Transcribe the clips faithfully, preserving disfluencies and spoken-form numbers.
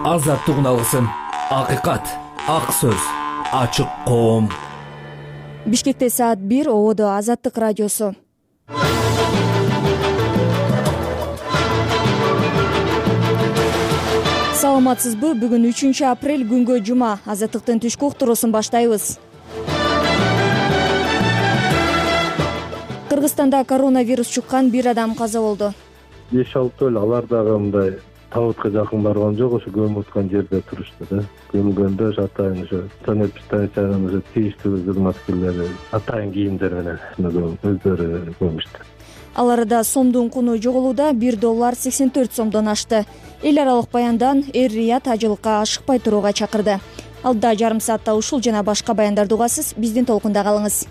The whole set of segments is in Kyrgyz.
Азаттык алгысым, акыйкат, ак сөз, ачык коом. Бишкекте саат бир, Ободо Азаттык радиосу. Саламатсызбы? Бүгүн үчүнчү апрель, күнгө жума. Азаттыктын түшкү уктуруусун баштайбыз. Кыргызстанда коронавирус чуккан бир адам каза болду. беш алты эле алар дагы мындай табытка жакын барган жок, ошо көмүп аткан жерде турушту да. Көмгөндө ошо атайын ошо санэпид станциянын ошо тийиштүү кызматкерлери атайын кийимдер менен өздөрү көмүштү. Аларда сомдун куну жоголууда бир доллар сексен төрт сомдон ашты. Эл аралык баяндан Эр-Рият ажылыкка ашыкпай турууга чакырды. Алда жарым саатта ушул жана башка баяндарды угасыз, биздин толкунда калыңыз.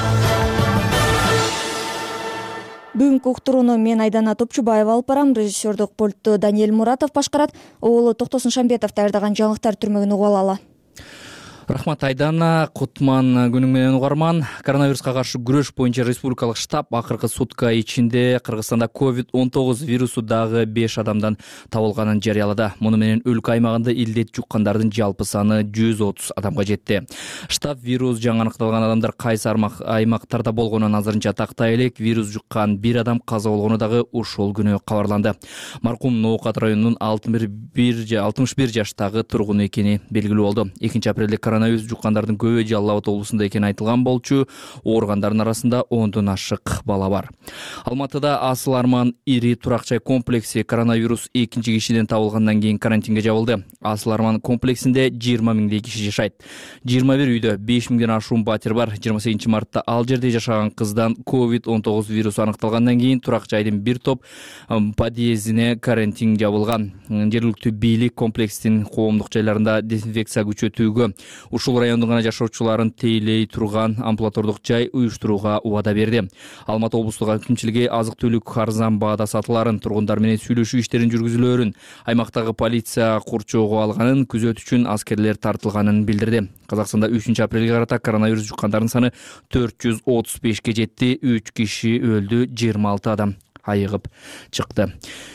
Бүгүнкү уктурууну мен Айдана Топчубаева алып барам. Режиссердук пультту Даниэль Муратов башкарат. Оолу Токтосун Шамбетов даярдаган жаңылыктар түрмөгүн угуп алалы. Рахмат Айдана, Кутман күнүң менен угарман. Коронавируска каршы күрөш боюнча республикалык штаб акыркы сутка ичинде Кыргызстанда ковид он тогуз вирусу дагы беш адамдан табылганын жарыялады. Муну менен өлкө аймагында илдет жуккандардын жалпы саны жүз отуз адамга жетти. Штаб вирус жаңы аныкталган адамдар кайсы аймактарда болгонун азырынча тактай элек. Вирус жуккан бир адам каза болгону дагы ушул күнү кабарланды. Маркум Ноокат районунун алтымыш бир жаштагы тургуну экени белгилүү болду. экинчи апрелде коронавирус жуккандардын көбү Жалал Абад облусунда экени айтылган болчу. Ооругандардын арасында ондон ашык бала бар. Алматыда Асыл Арман ири турак-жай комплекси коронавирус экинчи кишиден табылгандан кийин карантинге жабылды. Асыл Арман комплексинде жыйырма миңдей киши жашайт. жыйырма бир үйдө беш миңден ашуун батир бар. жыйырма сегизинчи мартта ал жерде жашаган кыздан ковид он тогуз вирусу аныкталгандан кийин турак-жайдын бир топ подъездине карантин жабылган. Жергиликтүү бийлик комплекстин коомдук жайларында дезинфекция күчөтүүгө, ушул райондун гана жашоочуларын тейлей турган амбулатордук жай уюштурууга убада берди. Алматы облустук акимчилиги азык-түлүк арзан баада сатыларын, тургундар менен сүйлөшүү иштерин жүргүзүлөрүн, аймактагы полиция курчоого алганын, күзөт үчүн аскерлер тартылганын билдирди. Казакстанда үчүнчү апрелге карата коронавирус жуккандардын саны төрт жүз отуз бешке жетти. үч киши өлдү, жыйырма алты адам айыгып чыкты.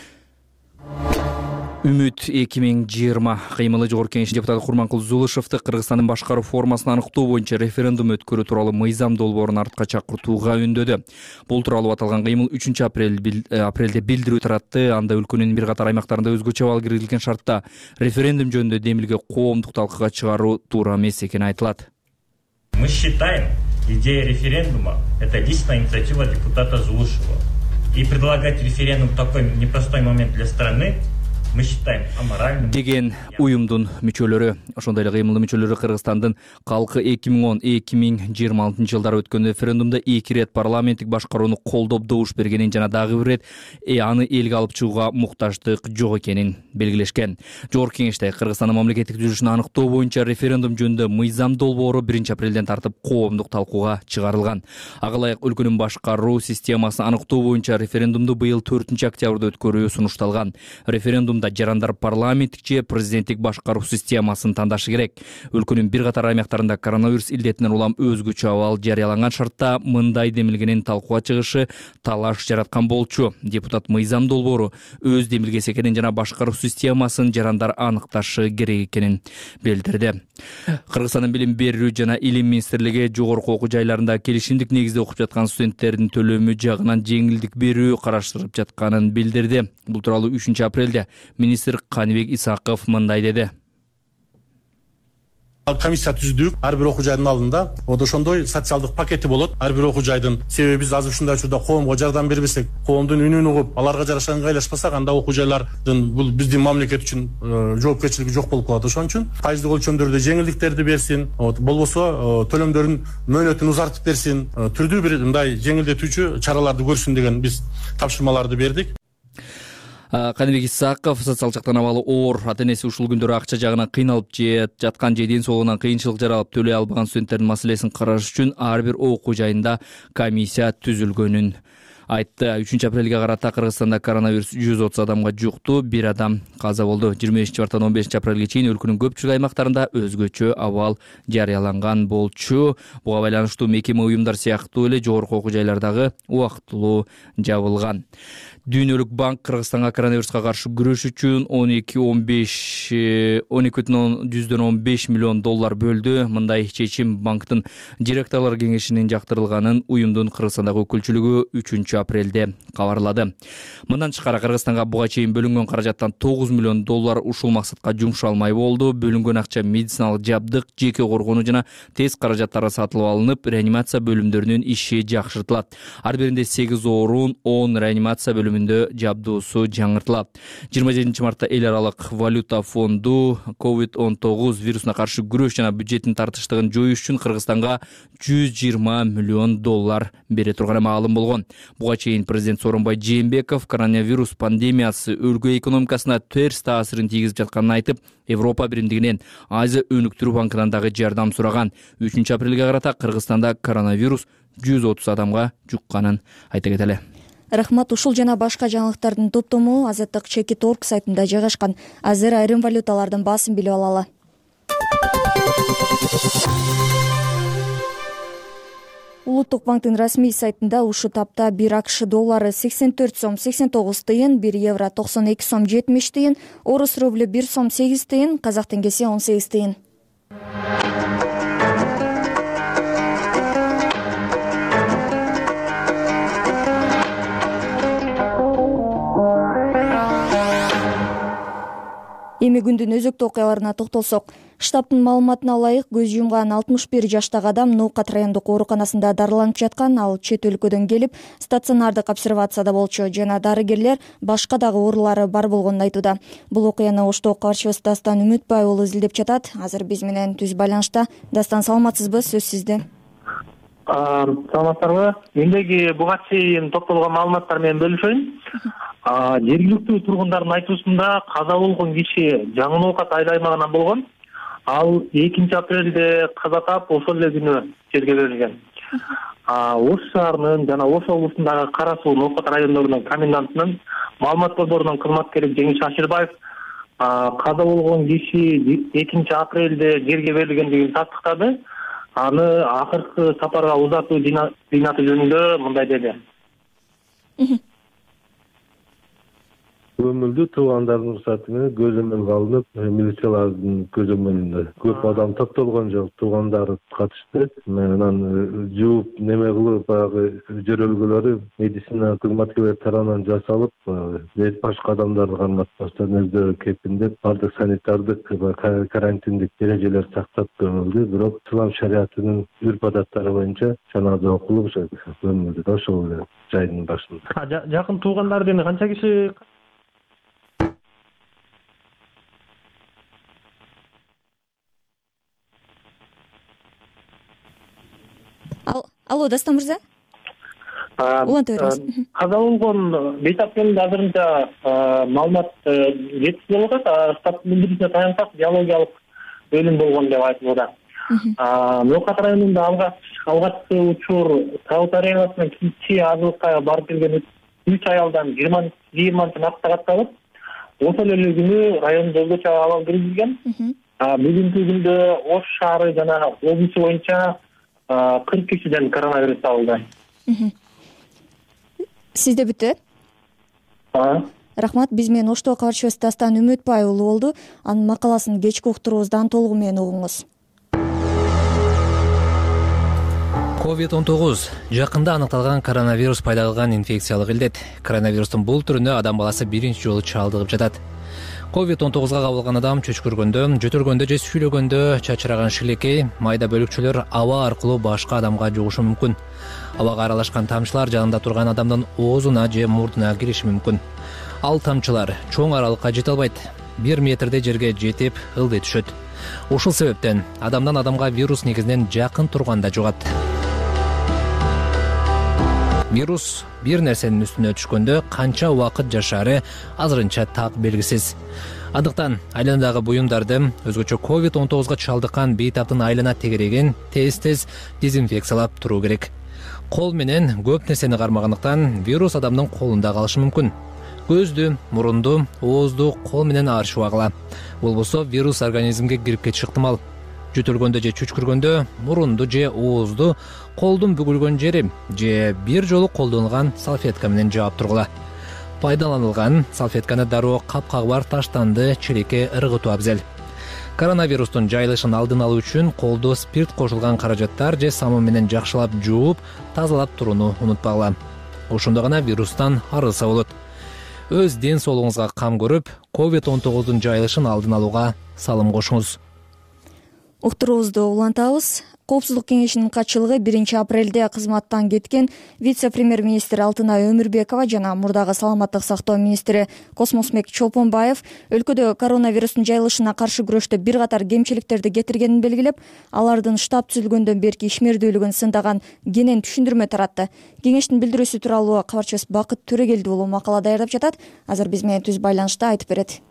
Үмүт эки миң жыйырма кыймылы жогорку кеңеш депутаты Курманкул Зулышевди Кыргызстандын башкаруу формасын аныктоо боюнча референдум өткөрүү тууралуу мыйзам долбоорун артка чакыртууга үндөдү. Бул тууралуу аталган кыймыл үчүнчү апрелде билдирүү таратты. Анда өлкөнүн бир катар аймактарында өзгөчө абал киргизилген шартта референдум жөнүндө демилге коомдук талкууга чыгаруу туура эмес экени айтылат. Мы считаем, идея референдума – это личная инициатива депутата Зулышева. И предлагать референдум в такой непростой момент для страны мы считаем аморальным. Деген уюмдун мүчөлөрү, ошондой эле кыймылдын мүчөлөрү Кыргызстандын калкы эки миң он эки миң жыйырма алтынчы жылдары өткөн референдумда эки ирет парламенттик башкарууну колдоп добуш бергенин жана дагы бир ирет аны элге алып чыгууга муктаждык жок экенин белгилешкен. Жогорку кеңеште Кыргызстандын мамлекеттик түзүлүшүн аныктоо боюнча референдум жөнүндө мыйзам долбоору биринчи апрелден тартып коомдук талкууга чыгарылган. Ага ылайык өлкөнүн башкаруу системасын аныктоо боюнча референдумду быйыл төртүнчү октябрда өткөрүү сунушталган. Референдум жарандар парламенттик же президенттик башкаруу системасын тандашы керек. Өлкөнүн бир катар аймактарында коронавирус илдетинен улам өзгөчө абал жарыяланган шартта мындай демилгенин талкууга чыгышы талаш жараткан болчу. Депутат мыйзам долбоору өз демилгеси экенин жана башкаруу системасын жарандар аныкташы керек экенин билдирди. Кыргызстандын билим берүү жана илим министрлиги жогорку окуу жайларында келишимдик негизде окуп жаткан студенттердин төлөмү жагынан жеңилдик берүү караштырып жатканын билдирди. Бул тууралуу үчүнчү апрелде министр Каныбек Исаков мындай деди. Комиссия түздүк, ар бир окуу жайдын алдында вот ошондой социалдык пакети болот. Ар бир окуу жайдын, себеби биз азыр ушундай учурда коомго жардам бербесек, коомдун үнүн угуп, аларга жараша ыңгайлашпасак, анда окуу жайлардын бул биздин мамлекет үчүн жоопкерчилиги жок болуп калат. Ошон үчүн пайыздык өлчөмдөрдө жеңилдиктерди берсин, вот болбосо төлөмдөрүн мөөнөтүн узартып берсин, түрдүү бир мындай жеңилдетүүчү чараларды көрсүн деген биз тапшырмаларды бердик. Каныбек Исаков социалдык жактан абалы оор, ата-энеси ушул күндөрү акча жагынан кыйналып жаткан же ден соолугунан кыйынчылык жаралып төлөй албаган студенттердин маселесин караш үчүн ар бир окуу жайында комиссия түзүлгөнүн айтты. үчүнчү апрелге карата Кыргызстанда коронавирус жүз отуз адамга жукту, бир адам каза болду. жыйырма бешинчи марттан он бешинчи апрелге чейин өлкөнүн көпчүлүк аймактарында өзгөчө абал жарыяланган болчу. Буга байланыштуу мекеме уюмдар сыяктуу эле жогорку окуу жайлардагы убактылуу жабылган. Дүйнөлүк банк Кыргызстанга коронавируска каршы күрөш үчүн он эки он беш он эки бүтүн жүздөн он беш миллион доллар бөлдү. Мындай чечим банктын директорлор кеңешинин жактырылганын уюмдун Кыргызстандагы өкүлчүлүгү үчүнчү апрелде кабарлады. Мындан тышкары Кыргызстанга буга чейин бөлүнгөн каражаттан тогуз миллион доллар ушул максатка жумшалмай болду. Бөлүнгөн акча медициналык жабдык, жеке коргонуу жана тест каражаттары сатылып алынып, реанимация бөлүмдөрүнүн иши жакшыртылат. Ар биринде сегиз орун, он реанимация бөлүмүндө жабдуусу жаңыртылат. жыйырма жетинчи мартта эл аралык валюта фонду ковид он тогуз вирусуна каршы күрөш жана бюджеттин тартыштыгын жоюш үчүн Кыргызстанга жүз жыйырма миллион доллар бере турганы маалым болгон. Буга чейин президент Сооронбай Жээнбеков коронавирус пандемиясы өлкө экономикасына терс таасирин тийгизип жатканын айтып, Европа биримдигинен Азия өнүктүрүү банкынан дагы жардам сураган. үчүнчү апрелге карата Кыргызстанда коронавирус жүз отуз адамга жукканын айта кетели. Рахмат. Ушул жана башка жаңылыктардын топтому Азаттык Чекит орг сайтында жайгашкан. Азыр айрым валюталардын баасын билип алалы. Улуттук банктын расмий сайтында ушул тапта бир АКШ доллары сексен төрт сом сексен тогуз тыйын, бир евро токсон эки сом жетимиш тыйын, орус рублю бир сом сегиз тыйын, казак теңгеси он сегиз тыйын. Эми күндүн өзөктүү окуяларына токтолсок, штабтын маалыматына ылайык көз жумган алтымыш бир жаштагы адам Ноокат райондук ооруканасында дарыланып жаткан. Ал чет өлкөдөн келип, стационардык обсервацияда болчу жана дарыгерлер башка дагы оорулары бар болгонун айтууда. Бул окуяны Оштоо кабарчыбыз Дастан Үмүтбай уулу изилдеп жатат. Азыр биз менен түз байланышта. Дастан, саламатсызбы? Сөз сизде. Саламатсызбы? Мендеги буга чейин токтолгон маалыматтар менен бөлүшөйүн. Жергиликтүү тургундардын айтуусунда каза болгон киши Жаңы Ноокат айыл аймагынан болгон. Ал экинчи апрелде каза таап, ошол эле күнү жерге берилген. Ош шаарынын жана Ош облусундагы Кара Суу Ноокат райондорунун комендантынын маалымат борборунун кызматкери Жеңиш Аширбаев каза болгон киши экинчи апрелде жерге берилгендигин тастыктады. Аны акыркы сапарга узатуу зыйнаты жөнүндө мындай деди. Көмүлдү туугандардын уруксаты менен көзөмөлгө алынып, милициялардын көзөмөлүндө көп адам топтолгон жок, туугандары катышты. Анан жууп неме кылып, баягы жөрөлгөлөрү медицина кызматкерлери тарабынан жасалып, башка адамдарды карматпастан өздөрү кепиндеп, бардык санитардык, карантиндик эрежелер сактап көмүлдү. Бирок ислам шариятынын үрп адаттары боюнча жаназа окулуп көмүлдү ошол эле жайдын башында. Жакын туугандардын канча киши? Алло, Дастан мырза? Уланта бериңиз. Каза болгон бейтаптын азырынча маалымат жетиштүү болуп атат. Штаб билдирүүсүнө таянсак, биологиялык өлүм болгон деп айтылууда. Ноокат районунда алгачкы учур Таут аренасынан кичи азылыкка барып келген үч аялдан жыйырманчы мартта катталып, ошол эле күнү райондо өзгөчө абал киргизилген. Бүгүнкү күндө Ош шаары жана облус боюнча кырк кишиден коронавирус табылды. Сизде бүттү? Рахмат. Биз менен Оштоо кабарчыбыз Дастан Үмүтбай уулу болду. Анын макаласын кечки уктуруубуздан толугу менен угуңуз. ковид он тогуз жакында аныкталган коронавирус пайда кылган инфекциялык илдет. Коронавирустун бул түрүнө адам баласы биринчи жолу чалдыгып жатат. ковид он тогузга кабылган адам чөчкүргөндө, жөтөлгөндө же сүйлөгөндө чачыраган шилекей, майда бөлүкчөлөр аба аркылуу башка адамга жугушу мүмкүн. Абага аралашкан тамчылар жанында турган адамдын оозуна же мурдуна кириши мүмкүн. Ал тамчылар чоң аралыкка жете албайт. бир метрдей жерге жетип ылдый түшөт. Ушул себептен адамдан адамга вирус негизинен жакын турганда жугат. Вирус бир нерсенин үстүнө түшкөндө канча убакыт жашаары азырынча так белгисиз. Андыктан айланадагы буюмдарды, өзгөчө ковид он тогузга чалдыккан бейтаптын айлана тегерегин тез-тез дезинфекциялап туруу керек. Кол менен көп нерсени кармагандыктан вирус адамдын колунда калышы мүмкүн. Көздү, мурунду, оозду кол менен аршыбагыла. Болбосо вирус организмге кирип кетиши ыктымал. Жөтөлгөндө же чүчкүргөндө мурунду же оозду, колдун бүгүлгөн жери же бир жолу колдонулган салфетка менен жаап тургула. пайдаланылган салфетканы дароо капкагыбар таштанды челекке ыргытуу абзел. Коронавирустун жайылышын алдын алуу үчүн колдо спирт кошулган каражаттар же самын менен жакшылап жууп, тазалап турууну унутпагыла. Ошондо гана вирустан арылса болот. Өз ден соолугуңузга кам көрүп, ковид он тогуздун жайылышын алдын алууга салым кошуңуз. Уктуруубузду улантабыз. Коопсуздук кеңешинин катчылыгы биринчи апрелде кызматтан кеткен вице-премьер-министр Алтынай Өмүрбекова жана мурдагы саламаттык сактоо министри Космосбек Чолпонбаев өлкөдө коронавирустун жайылышына каршы күрөштө бир катар кемчиликтерди кетиргенин белгилеп, алардын штаб түзүлгөндөн берки ишмердүүлүгүн сындаган кенен түшүндүрмө таратты. Кеңештин билдирүүсү тууралуу кабарчыбыз Бакыт Төрөгелдиулу макала даярдап жатат. Азыр биз менен түз байланышта айтып берет.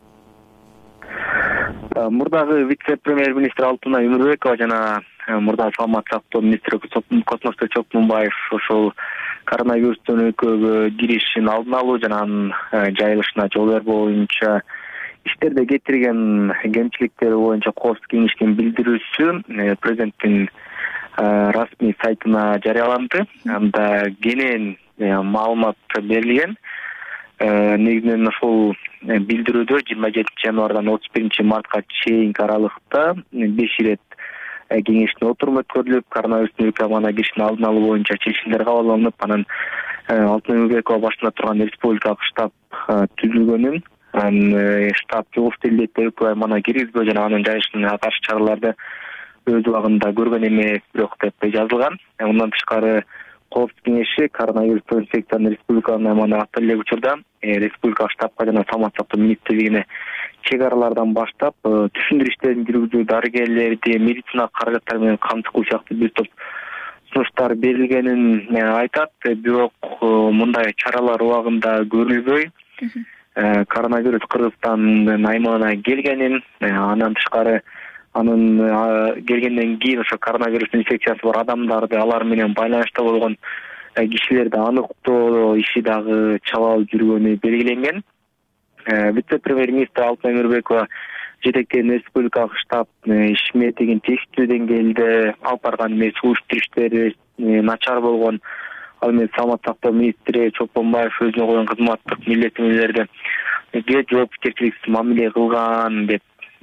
Мурдагы вице-премьер-министр Алтынай Өмүрбекова жана мурдагы саламаттык сактоо министри Космосбек Чолпонбаев ошол коронавирустун өлкөгө киришин алдын алуу жана анын жайылышына жол бербөө боюнча иштерде кетирген кемчиликтери боюнча Коопсуздук кеңешинин билдирүүсү президенттин расмий сайтына жарыяланды. Анда кенен маалымат берилген. Негизинен ошол билдирүүдө жыйырма жетинчи январдан отуз биринчи мартка чейинки аралыкта беш ирет кеңештин отуруму өткөрүлүп, коронавирустун өлкө аймагына киришин алдын алуу боюнча чечимдер кабыл алынып, анан Алтынай Өмүрбекова башында турган республикалык штаб түзүлгөнүн, анан штаб жогуштуу илдетти өлкө аймагына киргизбөө жана анын жайылышына каршы чараларды өз убагында көргөн эмес бирок деп жазылган. Мындан тышкары Коопсуздук кеңеши коронавирустун инфекцияны республиканын аймагына ата элек учурда республикалык штабка жана саламаттык сактоо министрлигине чек аралардан баштап түшүндүрүү иштерин жүргүзүү, дарыгерлерди медициналык каражаттар менен камтылуу сыяктуу бир топ сунуштар берилгенин айтат. Бирок мындай чаралар убагында көрүлбөй, коронавирус Кыргызстандын аймагына келгенин, андан тышкары анын келгенден кийин ошо коронавирус инфекциясы бар адамдарды, алар менен байланышта болгон кишилерди аныктоо иши дагы чабалып жүргөнү белгиленген. Вице-премьер-министр Алтынай Өмүрбекова жетектеген республикалык штаб ишметигин текстүү деңгээлде алып барган эмес, суруштуруу иштери начар болгон. Ал эми саламаттык сактоо министри Чолпонбаев өзүнө койгон кызматтык милдеттенүүлөрдү жоопкерчиликсиз мамиле кылган деп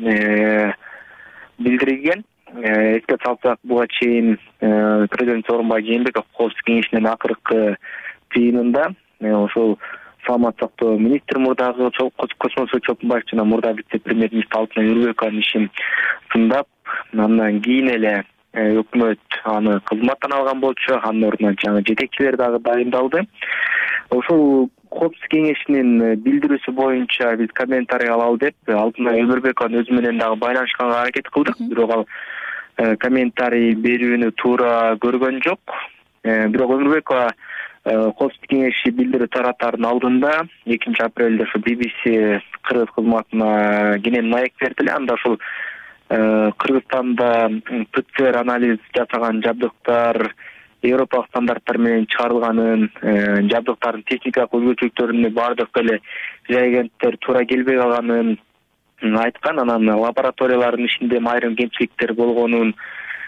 билдирилген. Эске салсак, буга чейин президент Сооронбай Жээнбеков Коопсуздук кеңешинин акыркы жыйынында ошол саламаттык сактоо министри мурдагы Космосбек Чолпонбаев жана мурдагы вице-премьер-министр Алтынай Өмүрбекованын ишин сындап, андан кийин эле өкмөт аны кызматтан алган болчу, анын ордуна жаңы жетекчилер дагы дайындалды. Ошол Коопсуздук кеңешинин билдирүүсү боюнча биз комментарий алалы деп Алтынай Өмүрбекованын өзү менен дагы байланышканга аракет кылдык, бирок ал комментарий берүүнү туура көргөн жок. Бирок Өмүрбекова Коопсуздук кеңеши билдирүү таратаардын алдында экинчи апрелде ошо би би си Кыргыз кызматына кенен маек берди эле. Анда ошол Кыргызстанда ПЦР анализ жасаган жабдыктар Европалык стандарттар менен чыгарылганын, жабдыктардын техникалык өзгөчөлүктөрүнө баардык эле реагенттер туура келбей калганын айткан. Анан лабораториялардын ишинде айрым кемчиликтер болгонун,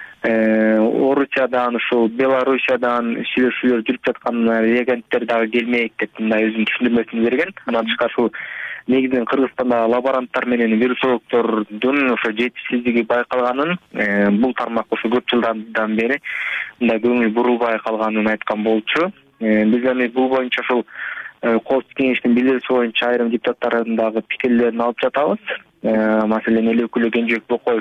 Орусиядан, ушул Белоруссиядан сүйлөшүүлөр жүрүп жаткан реагенттер дагы келмейт деп мындай өзүнүн түшүндүрмөсүн берген. Анан тышкары ушул негизинен Кыргызстанда лаборанттар менен вирусологдордун ошо жетишсиздиги байкалганын, бул тармак ошо көп жылдан бери мындай көңүл бурулбай калганын айткан болчу. Биз эми бул боюнча ошол Коопсуздук кеңешинин билдирүүсү боюнча айрым депутаттардын дагы пикирлерин алып жатабыз. Маселен, эл өкүлү Кенжебек Бокоев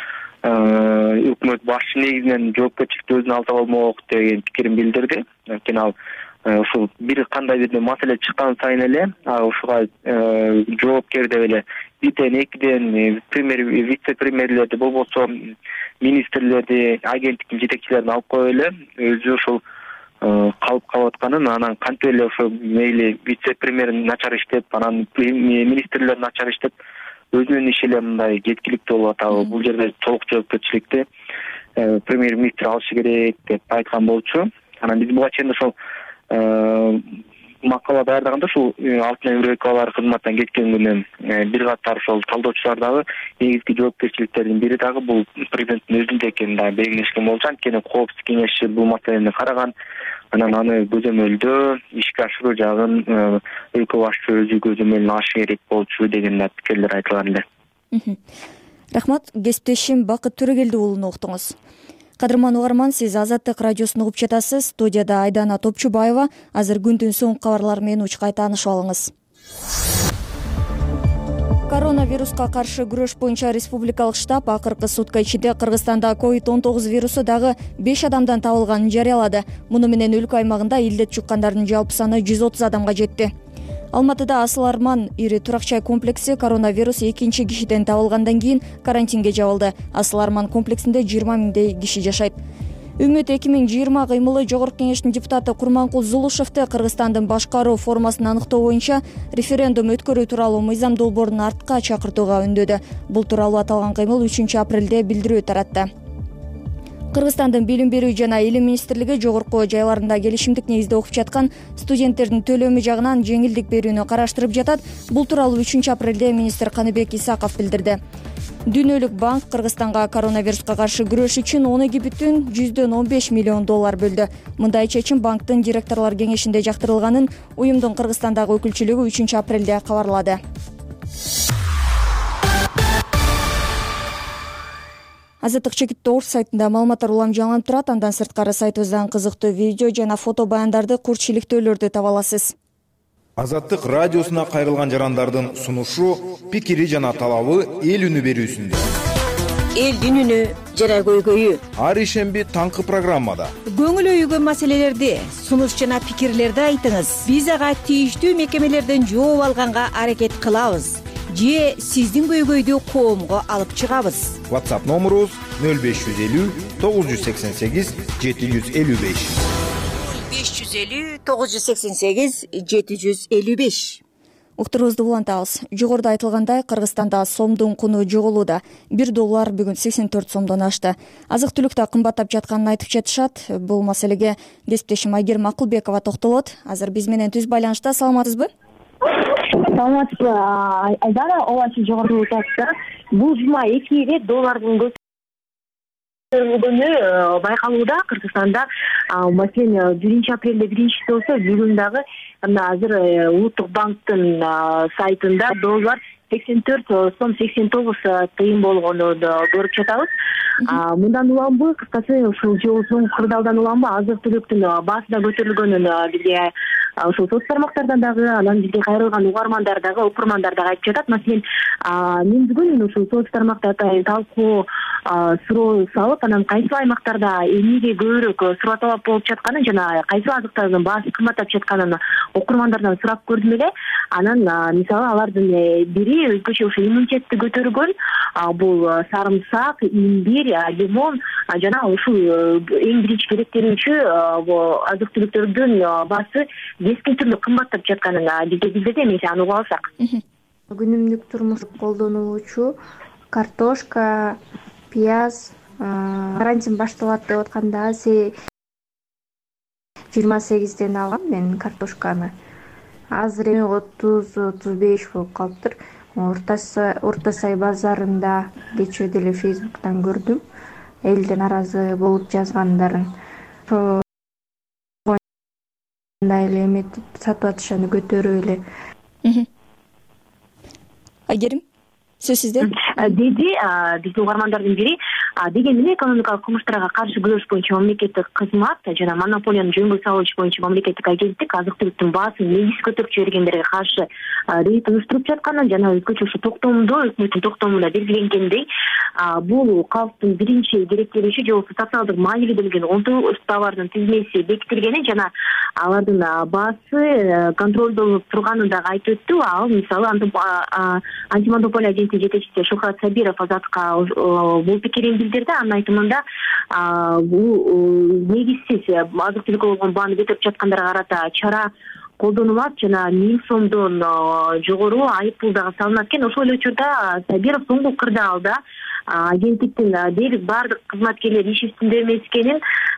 өкмөт башчы негизинен жоопкерчиликти өзүнө алса болмок деген пикирин билдирди. Анткени ал ушул бир кандай бир маселе чыккан сайын эле ушуга жоопкер деп эле бирден экиден премьер вице-премьерлерди болбосо министрлерди, агенттиктин жетекчилерин алып коюп эле өзү ушул калып калып атканын, анан кантип эле ошо мейли вице-премьер начар иштеп, анан министрлер начар иштеп өзүнүн иши эле мындай жеткиликтүү болуп атабы. Бул жерде толук жоопкерчиликти премьер-министр алышы керек деп айткан болчу. Анан биз буга чейин ошол макала даярдаганда ушул алтын эмгек кабалары кызматтан кеткен күнү бир катар ошол талдоочулар дагы негизги жоопкерчиликтердин бири дагы бул президенттин өзүндө экенин дагы белгилешкен болчу. Анткени коопсуздук кеңеши бул маселени караган, анан аны көзөмөлдөө ишке ашыруу жагын өлкө башчысы өзү көзөмөлүн ашы керек болчу деген пикирлер айтылган эле. Рахмат. Кесиптешим Бакыт Төрөгелди уулуну уктуңуз. Кадырман угарман, сиз Азаттык радиосун угуп жатасыз. Студияда Айдана Топчубаева. Азыр күндүн соңку кабарлары менен учкай таанышып алыңыз. Коронавируска каршы күрөш боюнча республикалык штаб акыркы сутка ичинде Кыргызстанда ковид он тогуз вирусу дагы беш адамдан табылганын жарыялады. Муну менен өлкө аймагында илдет жуккандардын жалпы саны жүз отуз адамга жетти. Алматыда Асыл Арман ири турак-жай комплекси коронавирус экинчи кишиден табылгандан кийин карантинге жабылды. Асыл Арман комплексинде жыйырма миңдей киши жашайт. Үмүт эки миң жыйырма кыймылы Жогорку Кеңештин депутаты Курманкул Зулушевди Кыргызстандын башкаруу формасын аныктоо боюнча референдум өткөрүү тууралуу мыйзам долбоорун артка чакыртууга үндөдү. Бул тууралуу аталган кыймыл үчүнчү апрелде билдирүү таратты. Кыргызстандын билим берүү жана илим министрлиги жогорку жайларында келишимдик негизде окуп жаткан студенттердин төлөмү жагынан жеңилдик берүүнү караштырып жатат. Бул тууралуу үчүнчү апрелде министр Каныбек Исаков билдирди. Дүйнөлүк банк Кыргызстанга коронавируска каршы күрөш үчүн он эки бүтүн жүздөн он беш миллион доллар бөлдү. Мындай чечим банктын директорлор кеңешинде жактырылганын уюмдун Кыргызстандагы өкүлчүлүгү үчүнчү апрелде кабарлады. Азаттык чекит орус сайтында маалыматтар улам жаңылып турат. Андан сырткары сайтыбыздан кызыктуу видео жана фото баяндарды, курч иликтөөлөрдү таба аласыз. Азаттык радиосуна кайрылган жарандардын сунушу, пикири жана талабы эл үнү берүүсүндө. Элдин үнү жана көйгөйү. Ар ишемби таңкы программада. Көңүл өйгөн маселелерди, сунуш жана пикирлерди айтыңыз. Биз ага тийиштүү мекемелерден жооп алганга аракет кылабыз. Же сиздин көйгөйдү коомго алып чыгабыз. WhatsApp номерубуз нөл беш жүз элүү тогуз жүз сексен сегиз жети жүз элүү беш. нөл беш жүз элүү тогуз жүз сексен сегиз жети жүз элүү беш. Уктуруубузду улантабыз. Жогоруда айтылгандай, Кыргызстанда сомдун куну жоголууда. бир доллар бүгүн сексен төрт сомдон ашты. Азык-түлүк да кымбаттап жатканын айтып жатышат. Бул маселеге кесиптешим Айгерим Акылбекова токтолот. Азыр биз менен түз байланышта. Саламатсызбы? Саламатсызбы, Айдара. Ооба, сиз жогоруда айтасыздар. Бул жума эки ирет доллардын көтөрүлгөнү байкалууда Кыргызстанда. Маселен биринчи апрелде биринчиси болсо, бүгүн дагы азыр Улуттук банктын сайтында доллар сексен төрт сом сексен тогуз тыйын болгону көрүп жатабыз. Мындан уламбы, кыскасы ушул жолсун кырдаалдан уламбы азык-түлүктүн баасы да көтөрүлгөнүн бизге ошол соц тармактардан дагы, анан бизге кайрылган угармандар дагы, окурмандар дагы айтып жатат. Маселен, мен бүгүн ушул соц тармактарда талкуу суроо салып, анан кайсы аймактарда эмнеге көбүрөөк суроо талап болуп жатканын жана кайсы азыктардын баасы кымбаттап жатканын окурмандардан сурап көрдүм эле. Анан мисалы алардын бири өзгөчө ошо иммунитетти көтөргөн, бул сарымсак, имбирь, лимон жана ушул эң биринчи керектерүүчү азык-түлүктөрдүн баасы кескин түрдүү кымбаттап жатканын бизге билдирди. Эмесе аны угуп алсак. Күнүмдүк турмуш колдонуучу картошка, пияз карантин башталат деп атканда жыйырма сегизден алгам мен картошканы. Азыр эми отуз отуз беш болуп калыптыр. Орто Сай базарында кечээ деле Фейсбуктан көрдүм. Элдин наразы болуп жазгандарын. Мындай эле эметип сатып атышаны көтөрүп эле. Айгерим, сөз сизде. Деди биздин угармандардын бири дегенмен экономикалык кылмыштарга каршы күрөш боюнча мамлекеттик кызмат жана монополияны жөнгө салуу боюнча мамлекеттик агенттик азык-түлүктүн баасын негиз көтөрүп жибергендерге каршы рейд уюштуруп жатканын жана өзгөчө ошо токтомдо өкмөттүн токтомунда белгиленгендей бул калктын биринчи керектелиши же болбосо социалдык маанилүү делген он тогуз товардын тизмеси бекитилгенин жана алардын баасы контролдолуп турганын дагы айтып өттү. Ал мисалы антимонополия агенттиги жетекчиси Шухрат Сабиров Азатка бул пикирин билдирди. Анын айтымында бул негизсиз азык-түлүккө болгон бааны көтөрүп жаткандарга карата чара колдонулат жана миң сомдон жогору айып пул дагы салынат экен. Ошол эле учурда Сабиров соңку кырдаалда агенттиктин дээрлик баардык кызматкерлери иш үстүндө эмес экенин,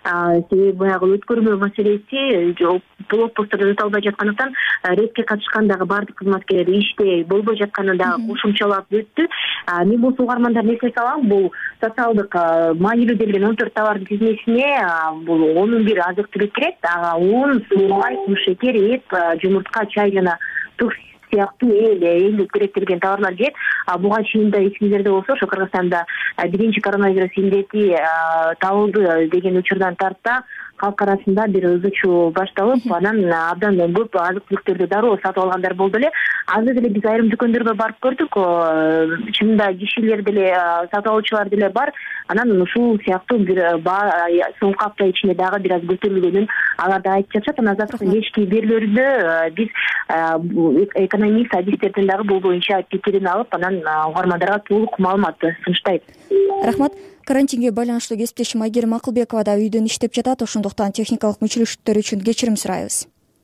себеби баягы өткөрмө маселеси блокпосттор өтө албай жаткандыктан рейдке катышкан дагы баардык кызматкерлер иште болбой жатканын дагы кошумчалап өттү. Мен болсо угармандарга эске салам, бул социалдык маанилүү делген он төрт товардын тизмесине бул онун бир азык-түлүк кирет, ага он, май, куш шекер, эт, жумуртка, чай жана туз сыяктуу эл элдик керектелген товарлар кирет. Буга чейин да эсиңиздерде болсо, ошо Кыргызстанда биринчи коронавирус индети табылды деген учурдан тарта калк арасында бир ызы чуу башталып, анан абдан көп азык-түлүктөрдү дароо сатып алгандар болду эле. Азыр деле биз айрым дүкөндөргө барып көрдүк, чынында кишилер деле, сатып алуучулар деле бар. Анан ушул сыяктуу бир соңку апта ичинде дагы бир аз көтөрүлгөнүн алар да айтып жатышат. Анан азаттыктын кечки берүүлөрүндө биз экономист адистердин дагы бул боюнча пикирин алып, анан угармандарга толук маалымат сунуштайт. Рахмат. Карантинге байланыштуу кесиптешим Айгерим Акылбекова да үйдөн иштеп жатат, ошондуктан техникалык мүчүлүштүктөр үчүн кечирим сурайбыз.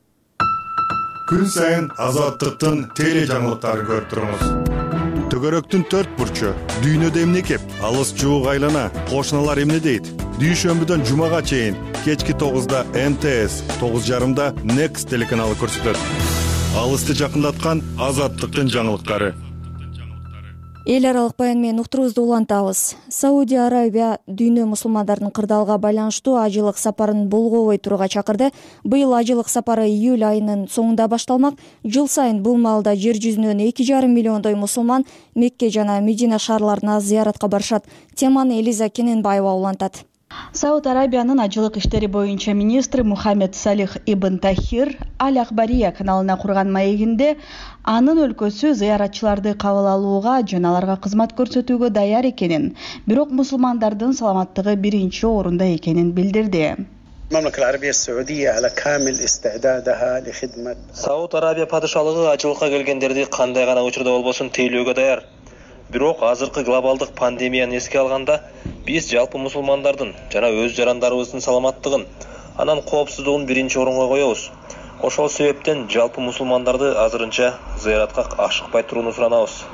Күн сайын Азаттыктын теле жаңылыктарын көрүп туруңуз. Төгөрөктүн төрт бурчу, дүйнөдө эмне кеп, алыс жуук айлана, кошуналар эмне дейт? Дүйшөмбүдөн жумага чейин кечки тогузда эн тэ эс, тогуз жарымда Next телеканалы көрсөтөт. Алысты жакындаткан Азаттыктын жаңылыктары. Эл аралык баян менен уктурубузду улантабыз. Саудия Арабия дүйнө мусулмандардын кырдаалга байланыштуу ажылык сапарын болгобой турууга чакырды. Быйыл ажылык сапары июль айынын соңунда башталмак. Жыл сайын бул маалда жер жүзүнөн эки жарым миллиондой мусулман Мекке жана Медина шаарларына зыяратка барышат. Теманы Элиза Кененбаева улантат. Сауд Арабиянын ажылык иштери боюнча министри Мухаммед Салих ибн Тахир Аль-Ахбария каналына курган маегинде анын өлкөсү зыяратчыларды кабыл алууга жана аларга кызмат көрсөтүүгө даяр экенин, бирок мусулмандардын саламаттыгы биринчи орунда экенин билдирди. Сауд Арабия падышалыгы ажылыкка келгендерди кандай гана учурда болбосун тейлөөгө даяр. Бирок азыркы глобалдык пандемияны эске алганда биз жалпы мусулмандардын жана өз жарандарыбыздын саламаттыгын, анан коопсуздугун биринчи орунга коебуз. Ошол себептен жалпы мусулмандарды азырынча зыяратка ашыкпай турууну суранабыз.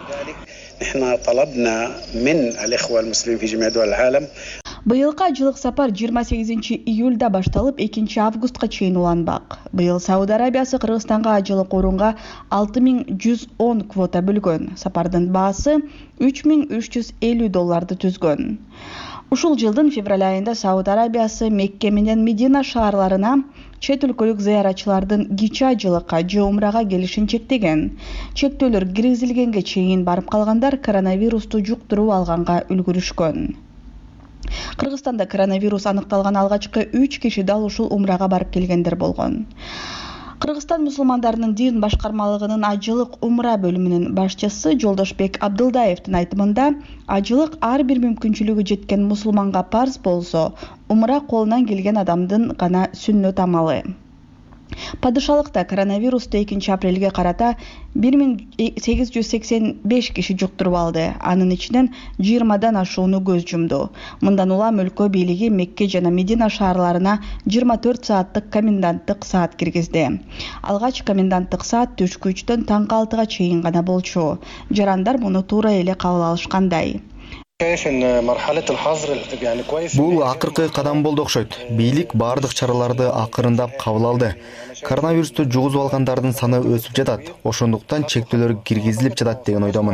Быйылкы ажылык сапар жыйырма сегизинчи июлда башталып экинчи августка чейин уланбак. Быйыл Сауд Арабиясы Кыргызстанга ажылык орунга алты миң жүз он квота бөлгөн. Сапардын баасы үч миң үч жүз элүү долларды түзгөн. Ушул жылдын февраль айында Сауд Арабиясы Мекке менен Медина шаарларына чет өлкөлүк зыяратчылардын кичи ажылыкка же умрага келишин чектеген. Чектөөлөр киргизилгенге чейин барып калгандар коронавирусту жуктуруп алганга үлгүрүшкөн. Кыргызстанда коронавирус аныкталган алгачкы үч киши дал ушул умрага барып келгендер болгон. Кыргызстан мусулмандарынын дин башкармалыгынын ажылык умра бөлүмүнүн башчысы Жолдошбек Абдылдаевдин айтымында, ажылык ар бир мүмкүнчүлүгү жеткен мусулманга парз болсо, умра колунан келген адамдын гана сүннөт амалы. Падышалыкта коронавирусту экинчи апрелге карата бир миң сегиз жүз сексен беш киши жуктуруп алды. Анын ичинен жыйырмадан ашууну көз жумду. Мындан улам өлкө бийлиги Мекке жана Медина шаарларына жыйырма төрт сааттык коменданттык саат киргизди. Алгач коменданттык саат түшкү үчтөн таңкы алтыга чейин гана болчу. Жарандар муну туура эле кабыл алышкандай. Бул акыркы кадам болду окшойт. Бийлик бардык чараларды акырындап кабыл алды. Коронавирусту жугузуп алгандардын саны өсүп жатат. Ошондуктан чектөөлөр киргизилип жатат деген ойдомун.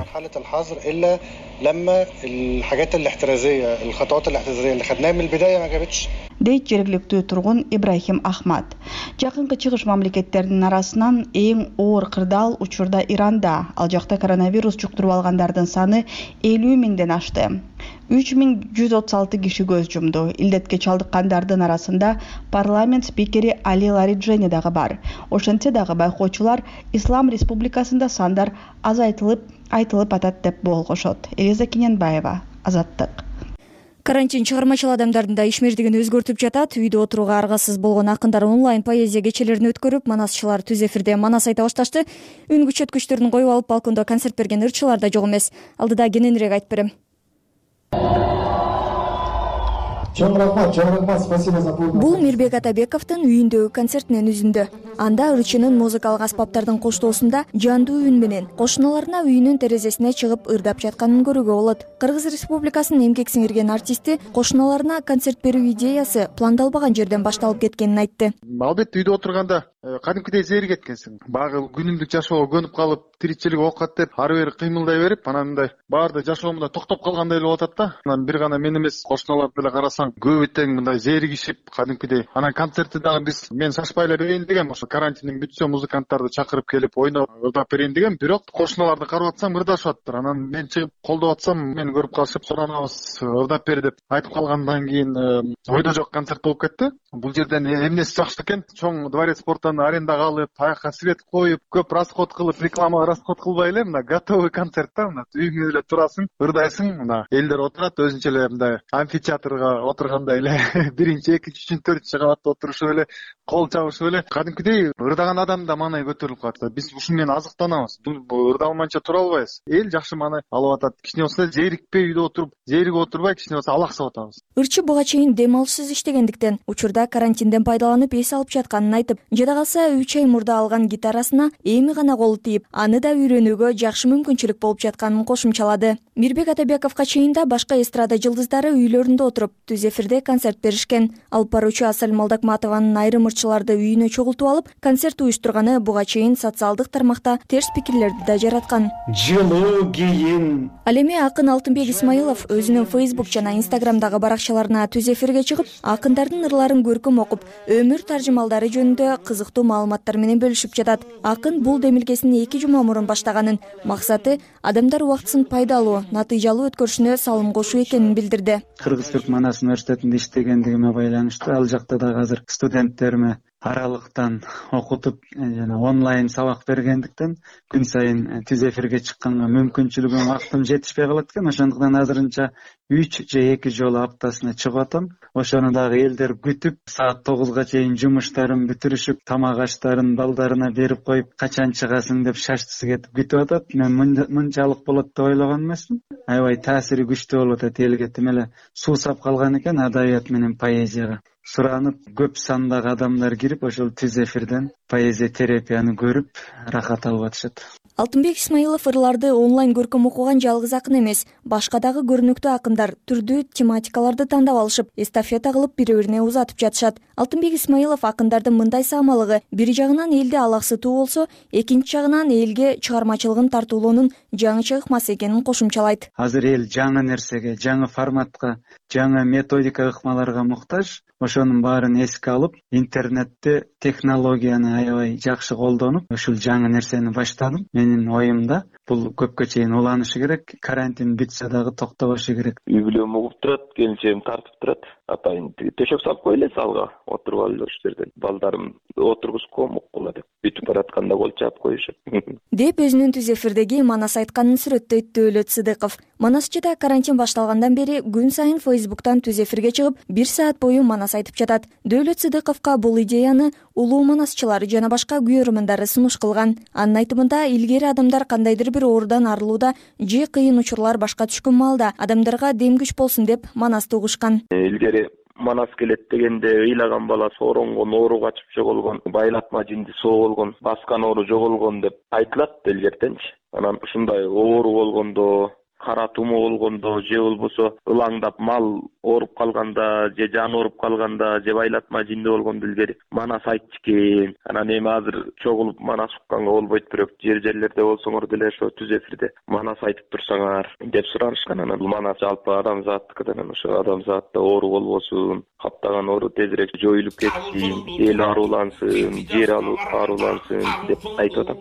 Дейт жергиликтүү тургун Ибрахим Ахмад. Жакынкы чыгыш мамлекеттеринин арасынан эң оор кырдаал учурда Иранда. Ал жакта коронавирус жуктуруп алгандардын саны элүү миңден ашты. үч миң жүз отуз алты киши көз жумду. Илдетке чалдыккандардын арасында парламент спикери Али Лариджани дагы бар. Ошентсе дагы байкоочулар Ислам Республикасында сандар азайтылып, айтылып атат деп болгошот. Элиза Кененбаева, Азаттык. Карантин чыгармачыл адамдардын да ишмердигин өзгөртүп жатат. Үйдө отурууга аргасыз болгон акындар онлайн поэзия кечелерин өткөрүп, манасчылар түз эфирде манас айта башташты. Үн күчөткүчтөрүн коюп алып балкондо концерт берген ырчылар да жок эмес. Алдыда кененирээк айтып берем. чоң рахмат чоң рахмат спасибо за помощь. Бул Мирбек Атабековдун үйүндөгү концертинен үзүндү. Анда ырчынын музыкалык аспаптардын коштоосунда жандуу үн менен кошуналарына үйүнүн терезесине чыгып ырдап жатканын көрүүгө болот. Кыргыз Республикасынын эмгек сиңирген артисти кошуналарына концерт берүү идеясы пландалбаган жерден башталып кеткенин айтты. Албетте үйдө отурганда кадимкидей зээрик эткенсиң. Багы күнүмдүк жашоого көнүп калып, тиричилик окат деп ары бери кыймылдай берип, анан мындай баарды жашоомда токтоп калгандай болуп атат да. Анан бир гана мен эмес, кошуналарды деле карасаң, көбү тең мындай зээригишип, кадимкидей. Анан концертти дагы биз мен сачпай эле берейин дегем, ошо карантиндин бүтсө музыканттарды чакырып келип ойноп, ырдап берейин дегем, бирок кошуналарды карап атсам ырдашып аттыр. Анан мен чыгып колдоп атсам, мени көрүп калышып, суранабыз, ырдап бер деп айтып калгандан кийин ойдо жок концерт болуп кетти. Бул жерден эмнеси жакшы экен? Чоң дворец спорттун арендага алып, аяка свет коюп, көп расход кылып, рекламага расход кылбай эле, мына готовый концерт да, мына үйүңдө эле турасың, ырдайсың, мына элдер отурат, өзүнчө эле мындай амфитеатрга отургандай эле биринчи, экинчи, үчүнчү, төртүнчү кабатта отурушуп эле, кол чабышып эле, кадимкидей ырдаган адамдын да маанайы көтөрүлүп калат. Биз ушун менен азыктанабыз. Бул ырдалмайынча тура албайбыз. Эл жакшы маанай алып атат. Кичине болсо зээрикпей үйдө отуруп, зээригип отурбай, кичине болсо алаксып атабыз. Ырчы буга чейин дем алышсыз иштегендиктен, учурда карантинден пайдаланып эс алып жатканын айтып, жада калса үч ай мурда алган гитарасына эми гана колу тийип, аны да үйрөнүүгө жакшы мүмкүнчүлүк болуп жатканын кошумчалады. Мирбек Атабековго чейин да башка эстрада жылдыздары үйлөрүндө отуруп, түз эфирде концерт беришкен. Алып баруучу Асыл Молдокматованын айрым ырчыларды үйүнө чогултуп алып, концерт уюштурганы буга чейин социалдык тармакта терс пикирлерди да жараткан. Жылуу кийин. Ал эми акын Алтынбек Исмаилов өзүнүн Facebook жана Instagramдагы баракчаларына түз эфирге чыгып, акындардын ырларын көркөм окуп, өмүр таржымалдары жөнүндө кызыктуу маалыматтар менен бөлүшүп жатат. Акын бул демилгесин эки жума мурун баштаганын, максаты адамдар убактысын пайдалуу, натыйжалуу өткөрүшүнө салым кошуу экенин билдирди. Кыргыз Түрк Манас университетинде иштегендигиме байланыштуу ал жакта дагы азыр студенттериме аралыктан окутуп жана онлайн сабак бергендиктен күн сайын түз эфирге чыкканга мүмкүнчүлүгүм вактым жетишпей калат экен. Ошондуктан азырынча үч же эки жолу аптасына чыгып атам. Ошону дагы элдер күтүп, саат тогузга чейин жумуштарын бүтүрүшүп, тамак аштарын балдарына берип коюп, качан чыгасың деп шаштысы кетип күтүп атат. Мен мынчалык болот деп ойлогон эмесмин. Аябай таасири күчтүү болуп атат элге. Тим эле суусап калган экен адабият менен поэзияга. Суранып, көп сандагы адамдар кирип, ошол түз эфирден поэзия терапияны көрүп, рахат алып атышат. Алтынбек Исмаилов ырларды онлайн көркөм окуган жалгыз акын эмес. Башка дагы көрүнүктүү акындар түрдүү тематикаларды тандап алышып, эстафета кылып бири-бирине узатып жатышат. Алтынбек Исмаилов акындардын мындай саамалыгы бир жагынан элди алаксытуу болсо, экинчи жагынан элге чыгармачылыгын тартуулоонун жаңыча ыкмасы экенин кошумчалайт. Азыр эл жаңы нерсеге, жаңы форматка, жаңы методика ыкмаларга муктаж. Ошонун баарын эске алып, интернетте технологияны аябай жакшы колдонуп, ушул жаңы нерсени баштадым. Менин оюмда бул көпкө чейин уланышы керек, карантин бүтсө дагы токтобошу керек. Үй бүлөм угуп турат, келинчегим тартып турат. Атайын төшөк салып кой эле салга, отуруп ал ошол жерден. Балдарым отургузуп коем уккула деп. Бүтүп баратканда кол чаап коюшат. Деп өзүнүн түз эфирдеги Манас айтканын сүрөттөйт Дөөлөт Сыдыков. Манасчыда карантин башталгандан бери күн сайын Facebooктан түз эфирге чыгып, бир саат бою Манас айтып жатат. Дөөлөт Сыдыковго бул идеяны улуу манасчылары жана башка күйөрмандары сунуш кылган. Анын айтымында, илгери адамдар кандайдыр бир оорудан арылууда же кыйын учурлар башка түшкөн маалда адамдарга дем күч болсун деп Манасты угушкан. Илгери Манас келет дегенде ыйлаган бала сооронгон, оору качып жоголгон, байлатма жинди соголгон, баскан оору жоголгон деп айтылат илгертенчи. Анан ушундай оору болгондо, кара тумоо болгондо же болбосо ылаңдап мал ооруп калганда же жан ооруп калганда же байлатма жинди болгондо илгери Манас айтчу экен. Анан эми азыр чогулуп Манас укканга болбойт, бирок жер жерлерде болсоңор деле ошо түз эфирде Манас айтып турсаңар деп суранышкан. Анан бул Манас жалпы адамзаттыкыдан, ошо адамзатта оору болбосун, каптаган оору тезирээк жоюлуп кетсин, эл арулансын, жер арулансын деп айтып атам.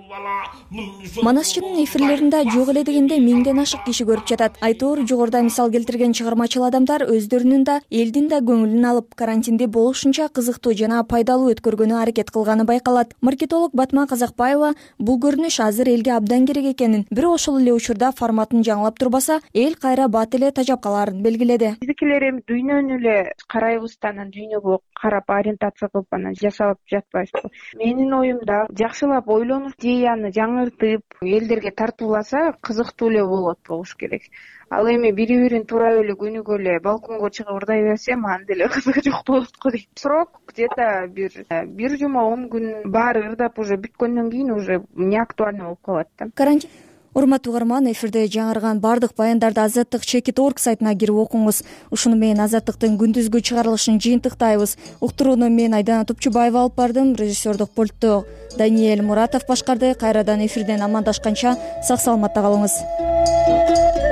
Манасчынын эфирлеринде жок эле дегенде миңден ашык киши көрүп жатат. Айтор жогоруда мисал келтирген чыгармачыл адамдар өздөрүнүн да элдин да көңүлүн алып, карантинди болушунча кызыктуу жана пайдалуу өткөргөнү аракет кылганы байкалат. Маркетолог Батма Казакбаева бул көрүнүш азыр элге абдан керек экенин, бирок ошол эле учурда форматын жаңылап турбаса, эл кайра бат эле тажап каларын белгиледи. Биздикилер эми дүйнөнү эле карайбыз да, анан дүйнөгө карап ориентация кылып анан жасап жатпайбызбы. Менин оюмда жакшылап ойлонуп, идеяны жаңыртып, элдерге тартууласа кызыктуу эле болот болуш керек. Ал эми бири-бирин туурап эле күнүгө эле балконго жолго чыгып ырдай берсем анан деле кызыгы жок болот го дейт. Срок где то бир бир жума он күн баары ырдап уже бүткөндөн кийин уже неактуальный болуп калат да. Карантин. Урматтуу угарман, эфирде жаңырган бардык баяндарды Азаттык чекит орг сайтына кирип окуңуз. Ушуну менен Азаттыктын күндүзгү чыгарылышын жыйынтыктайбыз. Уктурууну мен Айдана Топчубаева алып бардым. Режиссердук пультту Даниэль Муратов башкарды. Кайрадан эфирден амандашканча сак саламатта калыңыз.